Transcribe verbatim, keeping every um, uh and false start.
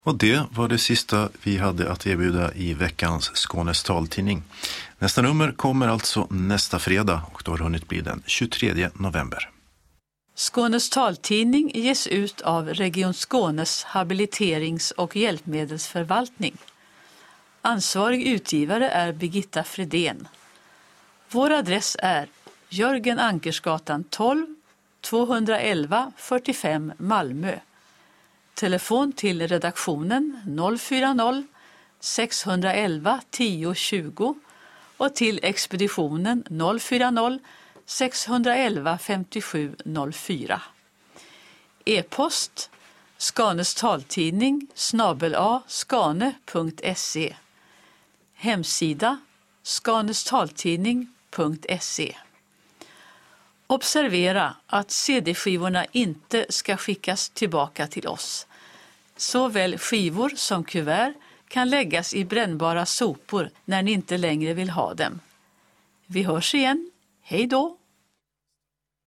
Och det var det sista vi hade att erbjuda i veckans Skånes taltidning. Nästa nummer kommer alltså nästa fredag och då har det hunnit bli den tjugotredje november. Skånes taltidning ges ut av Region Skånes habiliterings- och hjälpmedelsförvaltning. Ansvarig utgivare är Birgitta Fredén. Vår adress är Jörgen Ankersgatan tolv, tvåhundraelva fyrtiofem Malmö. Telefon till redaktionen noll fyra noll, sex ett ett tio tjugo och till expeditionen noll fyra noll, sex ett ett femtiosju noll fyra. E-post Skanes taltidning snabel a skane punkt se. Hemsida skanestaltidning punkt se. Observera att cd-skivorna inte ska skickas tillbaka till oss. Såväl skivor som kuvert kan läggas i brännbara sopor när ni inte längre vill ha dem. Vi hörs igen. Hej då!